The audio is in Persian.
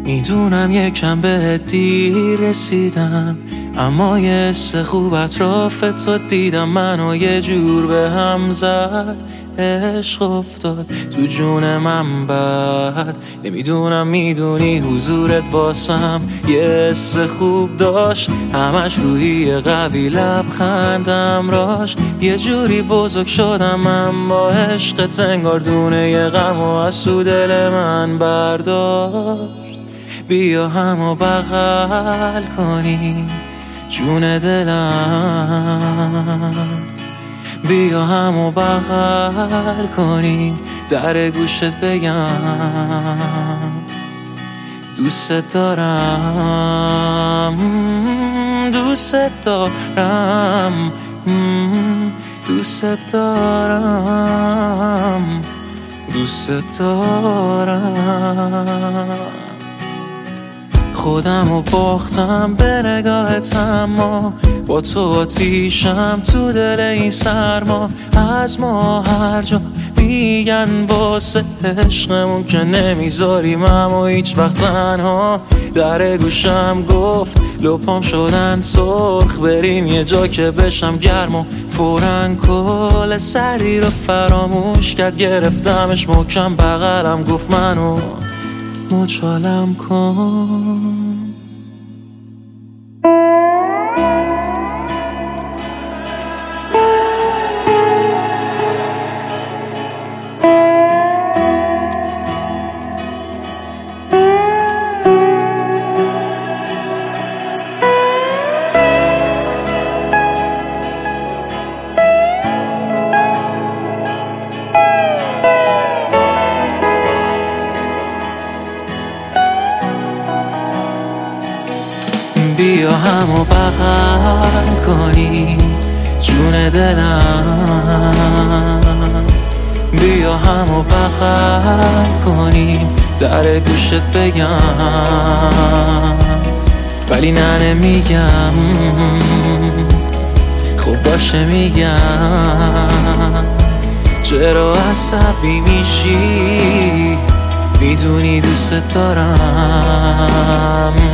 میدونم یکم به دیر رسیدم، اما یه حس خوب اطراف تو دیدم، منو یه جور به هم زد، عشق افتاد تو جون من بد. نمیدونم میدونی حضورت واسم یه حس خوب داشت، همش روحی قوی، لبخندم راش یه جوری بزرگ شدم من با عشقت، انگار دونه یه غم و از تو دل من برداشت. بیا همو بغل کنیم جون دلم، بیا همو بغل کنیم در گوشت بگم دوست دارم، دوست دارم، دوست دارم، دوست دارم. خودمو باختم به نگاهت، اما با تو آتیشم تو دل این سرما. از ما هر جا میگن واسه عشقمون که نمیذاریم، اما هیچ وقت تنها. در گوشم گفت لپام شدن سرخ، بریم یه جا که بشم گرم، و فوراً کل سردی رو فراموش کرد. گرفتمش محکم بغلم، گفت منو مچالم کن. بیا همو بغل کنیم جون دلم، بیا همو بغل کنیم در گوشت بگم، ولی نه نمیگم، خب باشه میگم. چرا عصبی میشی؟ میدونی دوست دارم.